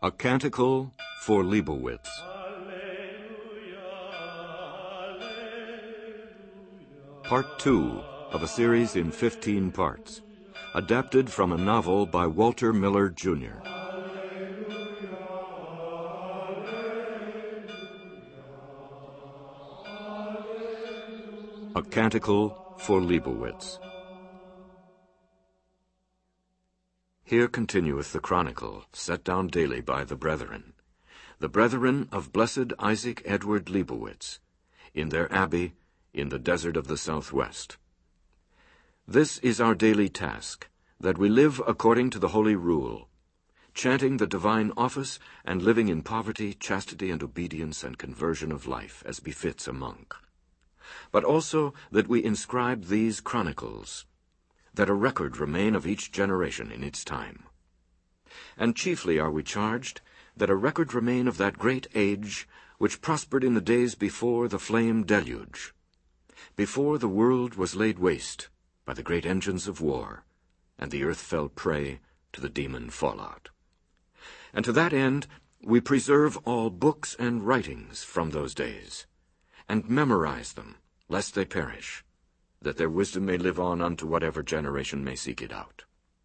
A Canticle for Leibowitz. Part 2 of a series in 15 parts, adapted from a novel by Walter Miller, Jr. A Canticle for Leibowitz. Here continueth the chronicle, set down daily by the brethren of blessed Isaac Edward Leibowitz, in their abbey in the desert of the southwest. This is our daily task, that we live according to the holy rule, chanting the divine office and living in poverty, chastity, and obedience and conversion of life, as befits a monk. But also that we inscribe these chronicles, that a record remain of each generation in its time. And chiefly are we charged that a record remain of that great age which prospered in the days before the flame deluge, before the world was laid waste by the great engines of war, and the earth fell prey to the demon fallout. And to that end we preserve all books and writings from those days, and memorize them, lest they perish, that their wisdom may live on unto whatever generation may seek it out.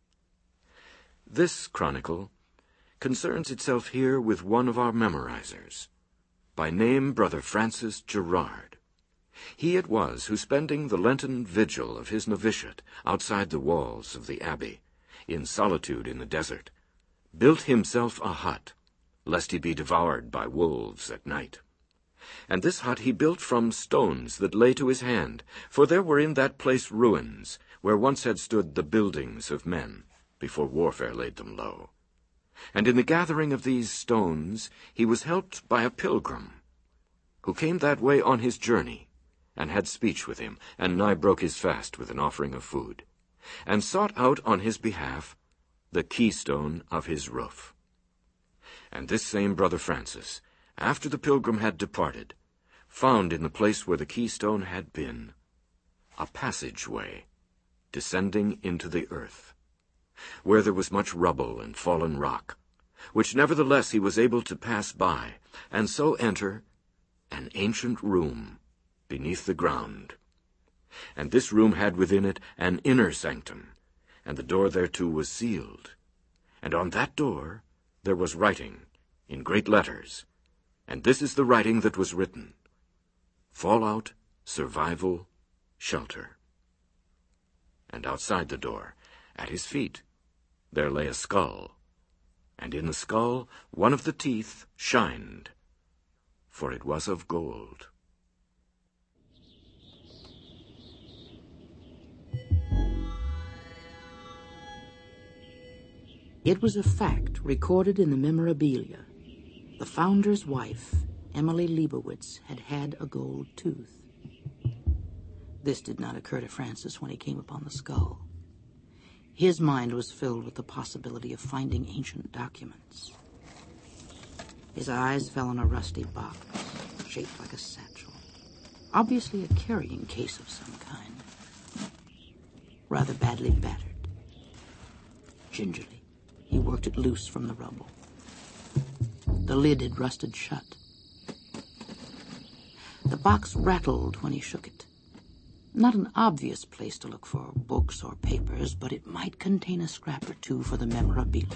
This chronicle concerns itself here with one of our memorizers, by name Brother Francis Gerard. He it was who, spending the Lenten vigil of his novitiate outside the walls of the abbey, in solitude in the desert, built himself a hut, lest he be devoured by wolves at night. And this hut he built from stones that lay to his hand, for there were in that place ruins, where once had stood the buildings of men, before warfare laid them low. And in the gathering of these stones he was helped by a pilgrim, who came that way on his journey, and had speech with him, and nigh broke his fast with an offering of food, and sought out on his behalf the keystone of his roof. And this same Brother Francis, after the pilgrim had departed, found in the place where the keystone had been a passageway descending into the earth, where there was much rubble and fallen rock, which nevertheless he was able to pass by, and so enter an ancient room beneath the ground. And this room had within it an inner sanctum, and the door thereto was sealed. And on that door there was writing in great letters, and this is the writing that was written: Fallout, Survival, Shelter. And outside the door, at his feet, there lay a skull, and in the skull one of the teeth shined, for it was of gold. It was a fact recorded in the memorabilia. The founder's wife, Emily Leibowitz, had had a gold tooth. This did not occur to Francis when he came upon the skull. His mind was filled with the possibility of finding ancient documents. His eyes fell on a rusty box, shaped like a satchel, obviously a carrying case of some kind, rather badly battered. Gingerly, he worked it loose from the rubble. The lid had rusted shut. The box rattled when he shook it. Not an obvious place to look for books or papers, but it might contain a scrap or two for the memorabilia.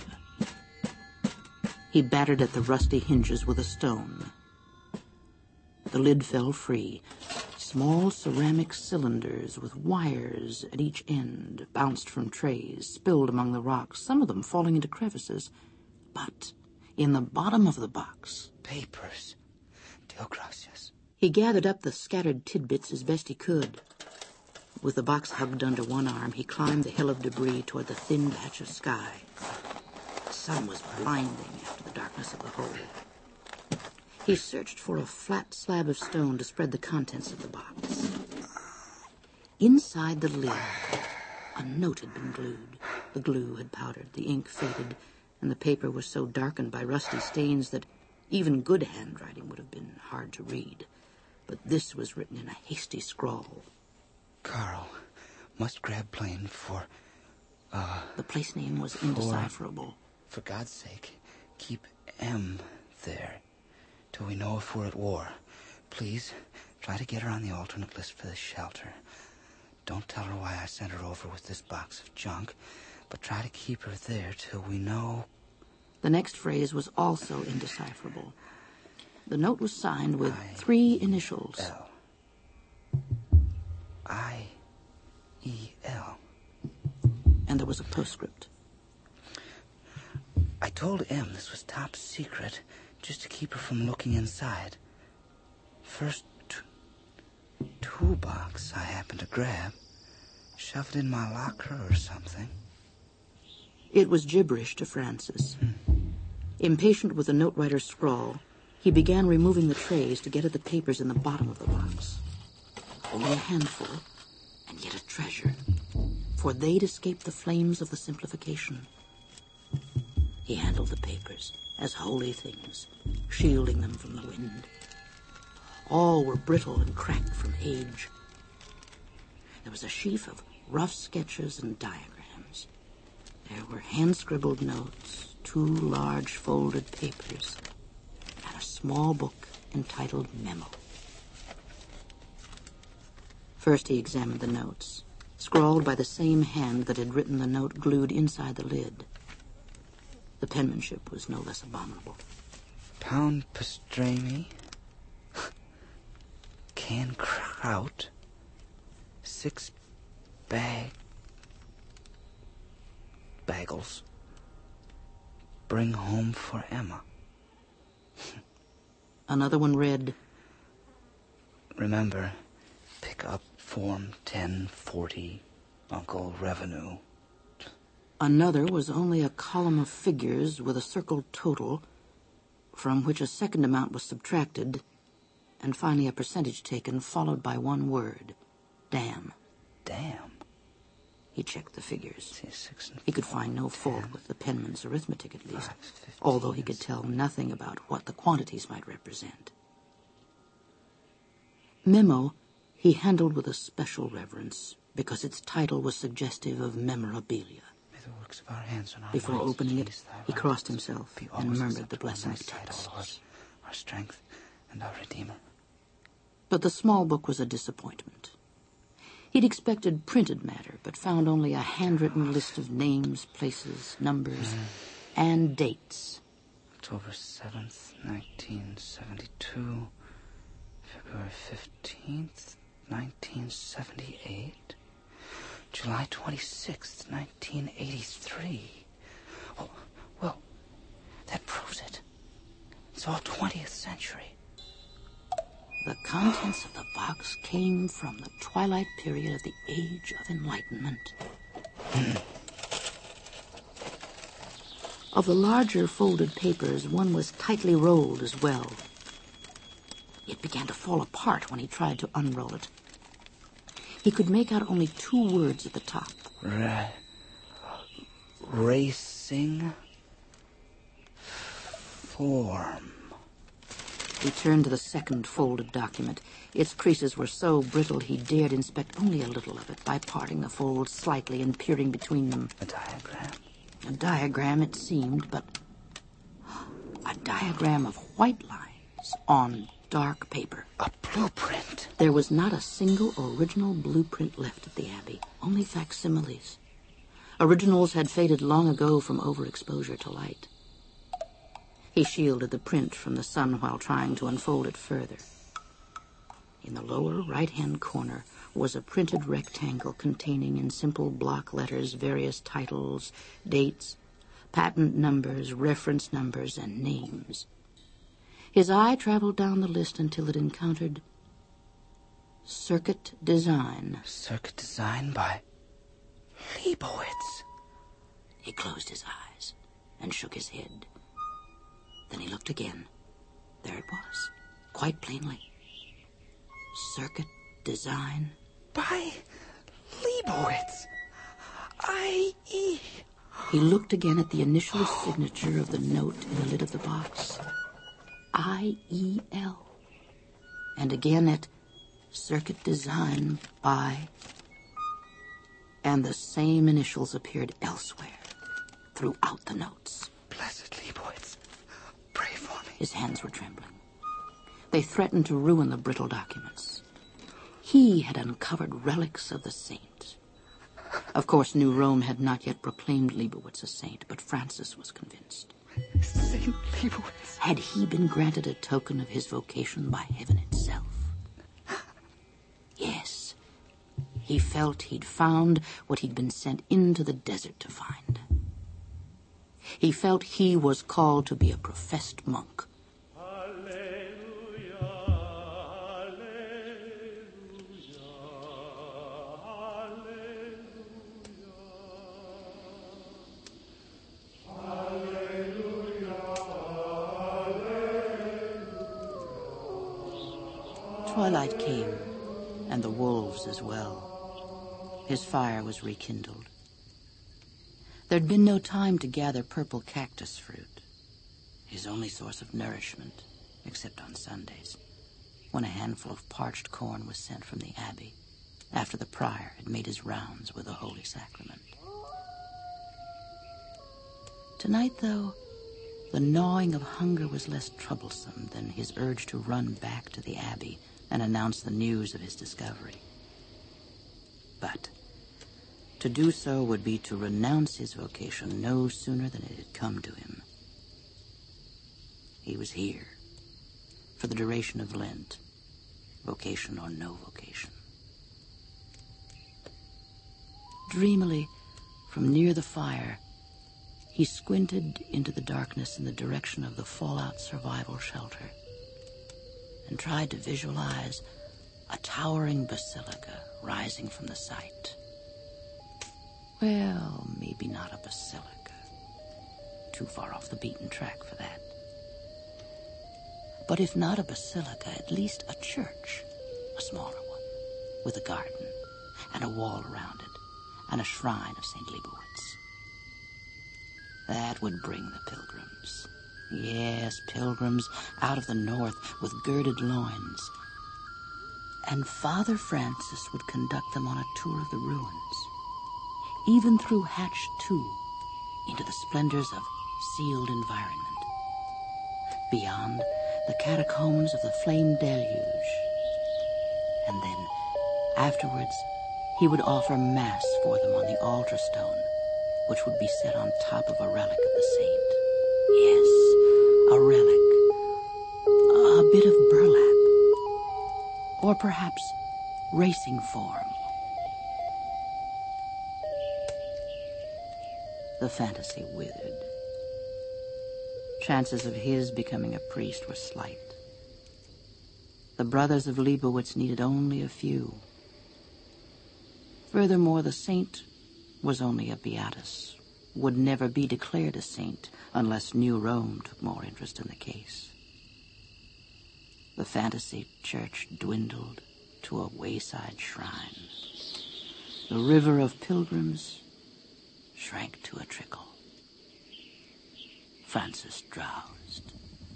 He battered at the rusty hinges with a stone. The lid fell free. Small ceramic cylinders with wires at each end bounced from trays, spilled among the rocks, some of them falling into crevices. But in the bottom of the box, papers. Deo gracias. He gathered up the scattered tidbits as best he could. With the box hugged under one arm, he climbed the hill of debris toward the thin patch of sky. The sun was blinding after the darkness of the hole. He searched for a flat slab of stone to spread the contents of the box. Inside the lid, a note had been glued. The glue had powdered, the ink faded, and the paper was so darkened by rusty stains that even good handwriting would have been hard to read. But this was written in a hasty scrawl. Carl, must grab plane for, The place name was indecipherable. For God's sake, keep M there till we know if we're at war. Please, try to get her on the alternate list for the shelter. Don't tell her why I sent her over with this box of junk, but try to keep her there till we know... The next phrase was also indecipherable. The note was signed with 3 initials. L. I-E-L. And there was a postscript. I told M this was top secret, just to keep her from looking inside. First toolbox I happened to grab. Shove it in my locker or something. It was gibberish to Francis. Impatient with the note writer's scrawl, he began removing the trays to get at the papers in the bottom of the box. Only a handful, and yet a treasure, for they'd escaped the flames of the simplification. He handled the papers as holy things, shielding them from the wind. All were brittle and cracked from age. There was a sheaf of rough sketches and diagrams. There were hand-scribbled notes, 2 large folded papers, and a small book entitled Memo. First he examined the notes, scrawled by the same hand that had written the note glued inside the lid. The penmanship was no less abominable. Pound pastrami, canned kraut, 6 bagels. Bring home for Emma. Another one read, Remember, pick up Form 1040, Uncle Revenue. Another was only a column of figures with a circled total, from which a second amount was subtracted, and finally a percentage taken, followed by one word, damn. Damn. He checked the figures. 6 and He could find no fault with the penman's arithmetic, at least, although he could tell nothing about what the quantities might represent. Memo he handled with a special reverence, because its title was suggestive of memorabilia. The works of our hands and our Before minds, opening it, please, thy he right crossed himself be and always murmured the acceptable in blessing thy of sight, O Lord, texts. our strength and our Redeemer. But the small book was a disappointment. He'd expected printed matter, but found only a handwritten list of names, places, numbers, and dates. October 7th, 1972. February 15th, 1978. July 26th, 1983. Oh, well, that proves it. It's all 20th century. The contents of the box came from the twilight period of the Age of Enlightenment. Of the larger folded papers, one was tightly rolled as well. It began to fall apart when he tried to unroll it. He could make out only 2 words at the top. Racing form. He turned to the second folded document. Its creases were so brittle he dared inspect only a little of it by parting the folds slightly and peering between them. A diagram. A diagram, it seemed, but a diagram of white lines on dark paper. A blueprint. There was not a single original blueprint left at the Abbey, only facsimiles. Originals had faded long ago from overexposure to light. He shielded the print from the sun while trying to unfold it further. In the lower right-hand corner was a printed rectangle containing in simple block letters various titles, dates, patent numbers, reference numbers, and names. His eye traveled down the list until it encountered Circuit Design. Circuit Design by Leibowitz. He closed his eyes and shook his head. Then he looked again. There it was, quite plainly. Circuit Design by Leibowitz. I.E. He looked again at the initial signature of the note in the lid of the box. I.E.L. And again at Circuit Design by... And the same initials appeared elsewhere, throughout the notes. Blessed Leibowitz. His hands were trembling. They threatened to ruin the brittle documents. He had uncovered relics of the saint. Of course, New Rome had not yet proclaimed Leibowitz a saint, but Francis was convinced. Saint Leibowitz. Had he been granted a token of his vocation by heaven itself? Yes. He felt he'd found what he'd been sent into the desert to find. He felt he was called to be a professed monk. Twilight came, and the wolves as well. His fire was rekindled. There'd been no time to gather purple cactus fruit, his only source of nourishment, except on Sundays, when a handful of parched corn was sent from the abbey, after the prior had made his rounds with the Holy Sacrament. Tonight, though, the gnawing of hunger was less troublesome than his urge to run back to the abbey and announce the news of his discovery. But to do so would be to renounce his vocation no sooner than it had come to him. He was here for the duration of Lent, vocation or no vocation. Dreamily, from near the fire, he squinted into the darkness in the direction of the Fallout survival shelter and tried to visualize a towering basilica rising from the site. Well, maybe not a basilica. Too far off the beaten track for that. But if not a basilica, at least a church, a smaller one, with a garden and a wall around it, and a shrine of St. Leibowitz. That would bring the pilgrims. Yes, pilgrims out of the north with girded loins. And Father Francis would conduct them on a tour of the ruins, even through Hatch 2, into the splendors of sealed environment. Beyond, the catacombs of the flame deluge. And then, afterwards, he would offer Mass for them on the altar stone, which would be set on top of a relic of the saint. Yes, a relic. A bit of burlap. Or perhaps racing form. The fantasy withered. Chances of his becoming a priest were slight. The brothers of Leibowitz needed only a few. Furthermore, the saint was only a beatus, would never be declared a saint unless New Rome took more interest in the case. The fantasy church dwindled to a wayside shrine. The river of pilgrims shrank to a trickle. Francis drowsed.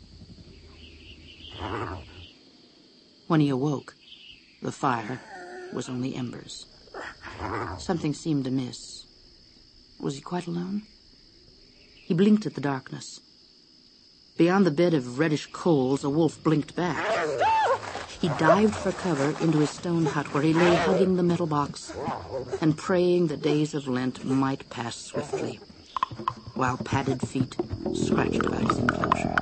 When he awoke, the fire was only embers. Something seemed amiss. Was he quite alone? He blinked at the darkness. Beyond the bed of reddish coals, a wolf blinked back. He dived for cover into his stone hut where he lay hugging the metal box and praying the days of Lent might pass swiftly, while padded feet scratched about his enclosure.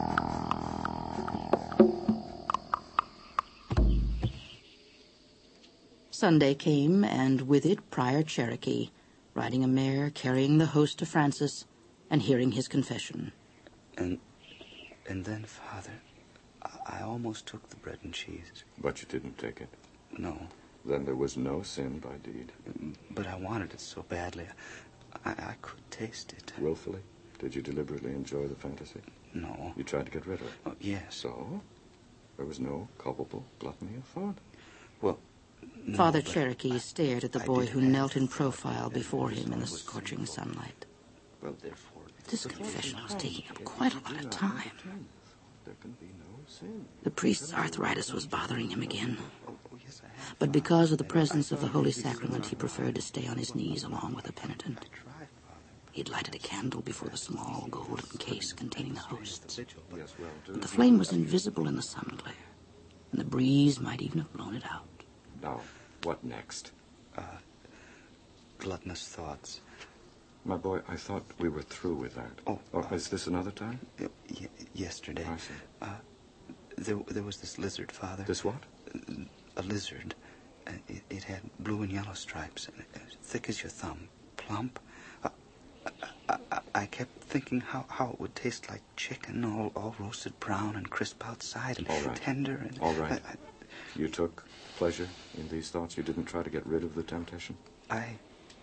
Sunday came, and with it Prior Cherokee, riding a mare, carrying the host to Francis, and hearing his confession. And then, Father, I almost took the bread and cheese. But you didn't take it? No. Then there was no sin by deed. But I wanted it so badly. I could taste it. Willfully? Did you deliberately enjoy the fantasy? No. You tried to get rid of it? Oh, yes. So? There was no culpable gluttony of thought? Well, no, Father Cherokee stared at the boy who knelt in profile before him in the scorching sunlight. Well, therefore, This confession was taking up quite a lot of time. There can be no sin. The priest's arthritis was bothering him again. But because of the presence of the Holy Sacrament, he preferred to stay on his knees along with the penitent. He'd lighted a candle before the small golden case containing the hosts. But the flame was invisible in the sun glare, and the breeze might even have blown it out. Now, what next? Gluttonous thoughts. My boy, I thought we were through with that. Oh, is this another time? Yesterday. I see. There was this lizard, Father. This what? A lizard. It had blue and yellow stripes, and thick as your thumb, plump. I kept thinking how it would taste like chicken, all roasted brown and crisp outside, and all right. tender. And all right. You took pleasure in these thoughts? You didn't try to get rid of the temptation? I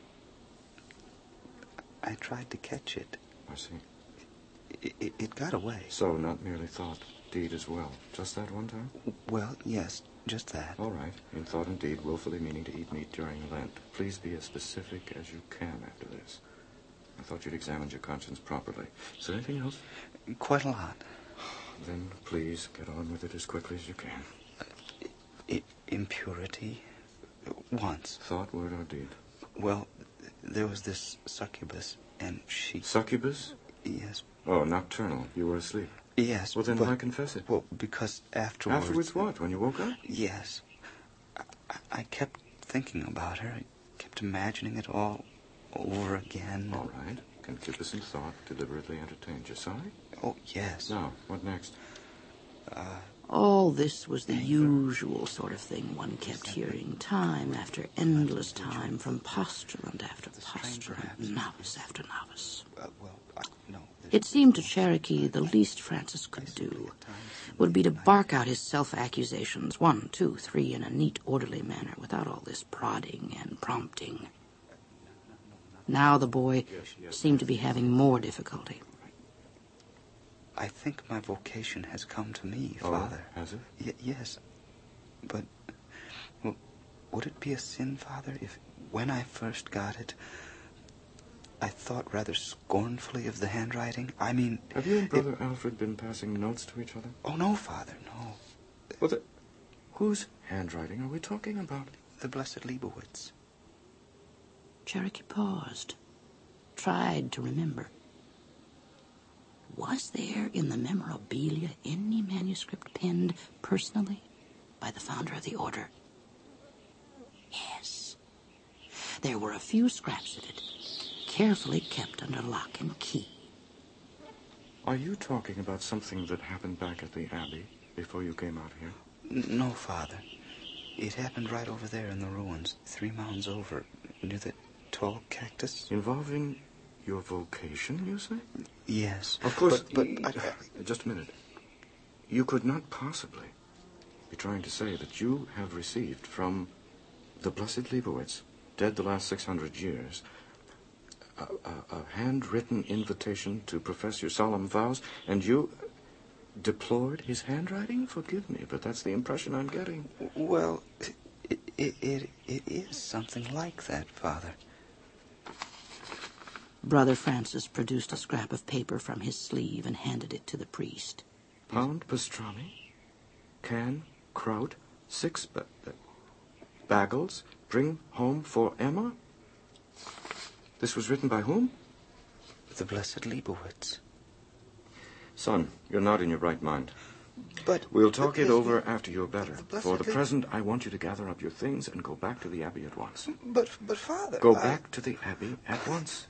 tried to catch it. I see. It got away. So, not merely thought, deed as well. Just that one time? Well, yes, just that. All right. In thought and deed, willfully meaning to eat meat during Lent. Please be as specific as you can after this. I thought you'd examined your conscience properly. Is there anything else? Quite a lot. Then, please, get on with it as quickly as you can. Impurity? Once. Thought, word, or deed? Well, there was this succubus, and she... Succubus? Yes. Oh, nocturnal. You were asleep. Yes. Well, then why confess it? Well, because afterwards... Afterwards what? When you woke up? Yes. I kept thinking about her. I kept imagining it all over again. All right. Concupiscent thought deliberately entertained. You're sorry? Oh, yes. Now, what next? All this was the usual sort of thing one kept hearing, time after endless time, from postulant after postulant, novice after novice. No. It seemed to Cherokee the least Francis could do would be to bark out his self-accusations, 1, 2, 3, in a neat, orderly manner, without all this prodding and prompting. Now the boy seemed to be having more difficulty. I think my vocation has come to me, Oh, Father. has it? Yes. But, well, would it be a sin, Father, if, when I first got it, I thought rather scornfully of the handwriting? I mean... Have you and Brother Alfred been passing notes to each other? Oh, no, Father, no. Well, whose handwriting are we talking about? The Blessed Leibowitz. Cherokee paused, tried to remember. Was there in the memorabilia any manuscript penned personally by the founder of the order? Yes. There were a few scraps of it, carefully kept under lock and key. Are you talking about something that happened back at the Abbey before you came out here? No, Father. It happened right over there in the ruins, 3 mounds over, near the tall cactus. Involving your vocation, you say? Yes. Of course, but just a minute. You could not possibly be trying to say that you have received from the Blessed Leibowitz, dead the last 600 years, a handwritten invitation to profess your solemn vows, and you deplored his handwriting? Forgive me, but that's the impression I'm getting. Well, it is something like that, Father. Brother Francis produced a scrap of paper from his sleeve and handed it to the priest. Pound pastrami, can kraut, 6 bagels, bring home for Emma? This was written by whom? The Blessed Leibowitz. Son, you're not in your right mind. But... We'll talk it over after you're better. For the present, I want you to gather up your things and go back to the Abbey at once. But Father... Go back to the Abbey at once.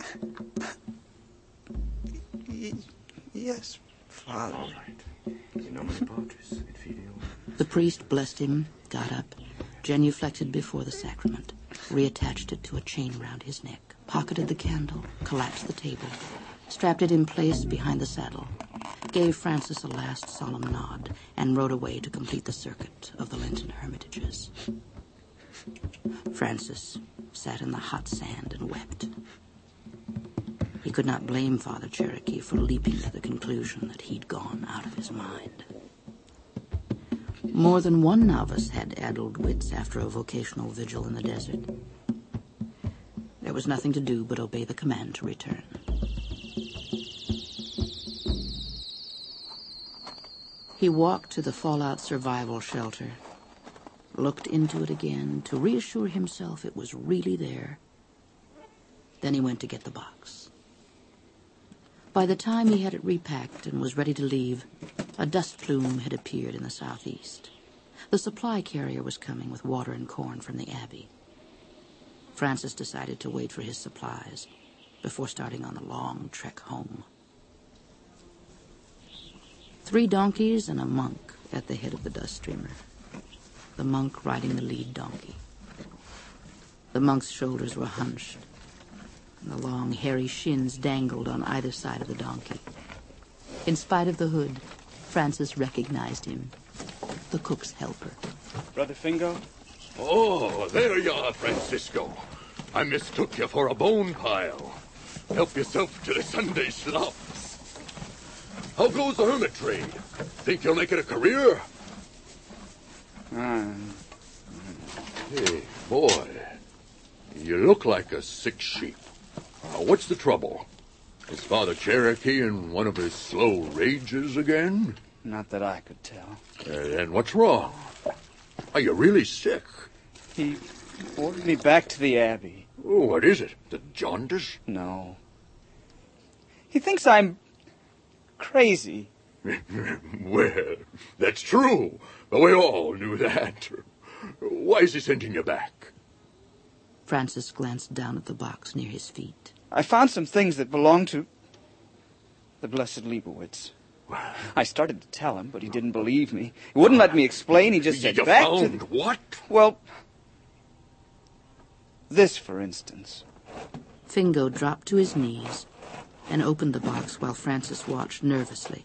Yes, Father. All right. In nomine Patris et Filio. The priest blessed him, got up, genuflected before the sacrament, reattached it to a chain round his neck, pocketed the candle, collapsed the table, strapped it in place behind the saddle, gave Francis a last solemn nod, and rode away to complete the circuit of the Lenten hermitages. Francis sat in the hot sand and wept. He could not blame Father Cherokee for leaping to the conclusion that he'd gone out of his mind. More than one novice had addled wits after a vocational vigil in the desert. There was nothing to do but obey the command to return. He walked to the fallout survival shelter, looked into it again to reassure himself it was really there. Then he went to get the box. By the time he had it repacked and was ready to leave, a dust plume had appeared in the southeast. The supply carrier was coming with water and corn from the Abbey. Francis decided to wait for his supplies before starting on the long trek home. 3 donkeys and a monk at the head of the dust streamer, the monk riding the lead donkey. The monk's shoulders were hunched, and the long, hairy shins dangled on either side of the donkey. In spite of the hood, Francis recognized him, the cook's helper. Brother Fingo? Oh, there you are, Francisco. I mistook you for a bone pile. Help yourself to the Sunday slops. How goes the hermit trade? Think you'll make it a career? Hey, boy. You look like a sick sheep. What's the trouble? Is Father Cherokee in one of his slow rages again? Not that I could tell. And what's wrong? Are you really sick? He ordered me back to the Abbey. Oh, what is it? The jaundice? No. He thinks I'm crazy. Well, that's true. But we all knew that. Why is he sending you back? Francis glanced down at the box near his feet. I found some things that belonged to the Blessed Leibowitz. I started to tell him, but he didn't believe me. He wouldn't let me explain. He just said, You back found to... what? Well, this, for instance. Fingo dropped to his knees and opened the box while Francis watched nervously.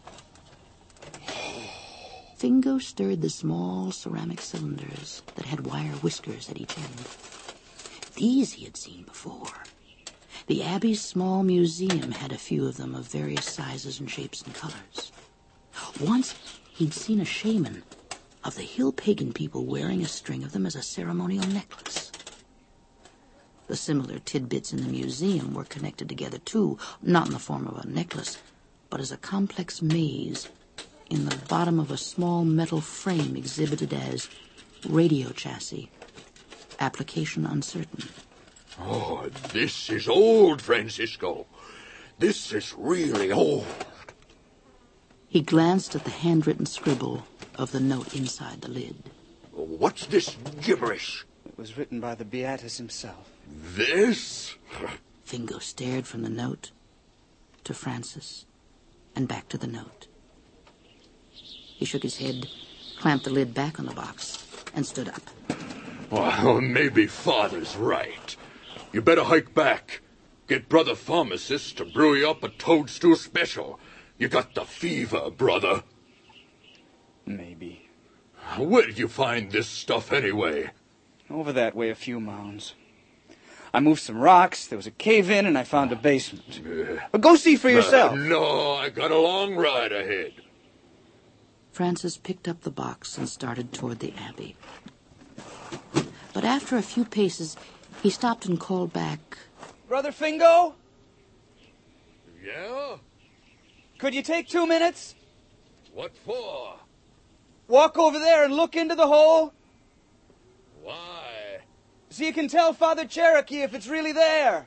Fingo stirred the small ceramic cylinders that had wire whiskers at each end. These he had seen before. The Abbey's small museum had a few of them of various sizes and shapes and colors. Once he'd seen a shaman of the hill pagan people wearing a string of them as a ceremonial necklace. The similar tidbits in the museum were connected together too, not in the form of a necklace, but as a complex maze in the bottom of a small metal frame exhibited as radio chassis, application uncertain. Oh, this is old, Francisco. This is really old. He glanced at the handwritten scribble of the note inside the lid. What's this gibberish? It was written by the Beatus himself. This? Fingo stared from the note to Francis and back to the note. He shook his head, clamped the lid back on the box, and stood up. Well, maybe Father's right. You better hike back. Get Brother Pharmacist to brew you up a toadstool special. You got the fever, brother. Maybe. Where did you find this stuff anyway? Over that way a few mounds. I moved some rocks, there was a cave-in, and I found a basement. But go see for yourself. No, I got a long ride ahead. Francis picked up the box and started toward the Abbey. But after a few paces, he stopped and called back. Brother Fingo? Yeah? Could you take 2 minutes? What for? Walk over there and look into the hole. Why? So you can tell Father Cherokee if it's really there.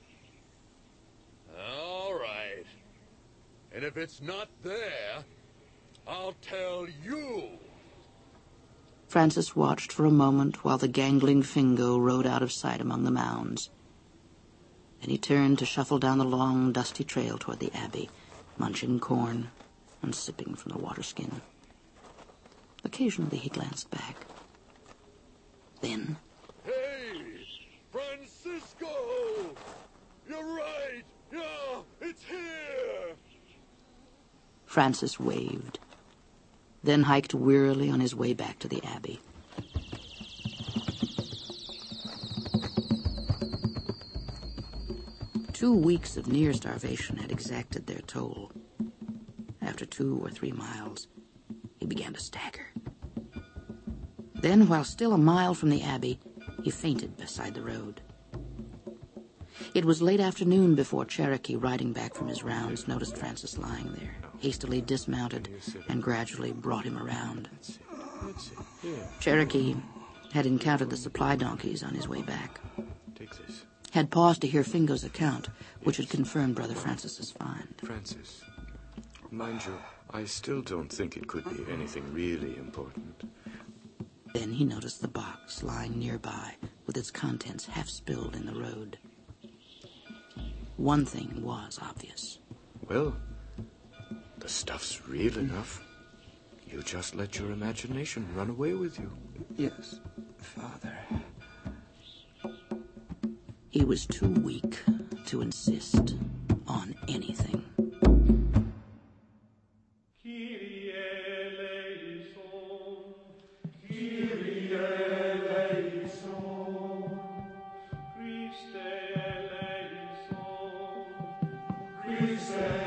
All right. And if it's not there, I'll tell you. Francis watched for a moment while the gangling Fingo rode out of sight among the mounds. Then he turned to shuffle down the long, dusty trail toward the Abbey, munching corn and sipping from the water skin. Occasionally he glanced back. Then... Hey, Francisco! You're right! Yeah, it's here! Francis waved, then hiked wearily on his way back to the Abbey. Two weeks of near starvation had exacted their toll. After 2 or 3 miles, he began to stagger. Then, while still a mile from the Abbey, he fainted beside the road. It was late afternoon before Cherokee, riding back from his rounds, noticed Francis lying there, hastily dismounted, and gradually brought him around. Cherokee had encountered the supply donkeys on his way back. had paused to hear Fingo's account, which had confirmed Brother Francis's find. Francis, mind you, I still don't think it could be anything really important. Then he noticed the box lying nearby, with its contents half spilled in the road. One thing was obvious. Well, the stuff's real enough. You just let your imagination run away with you. Yes, Father. He was too weak to insist on anything. Christe eleison, Christe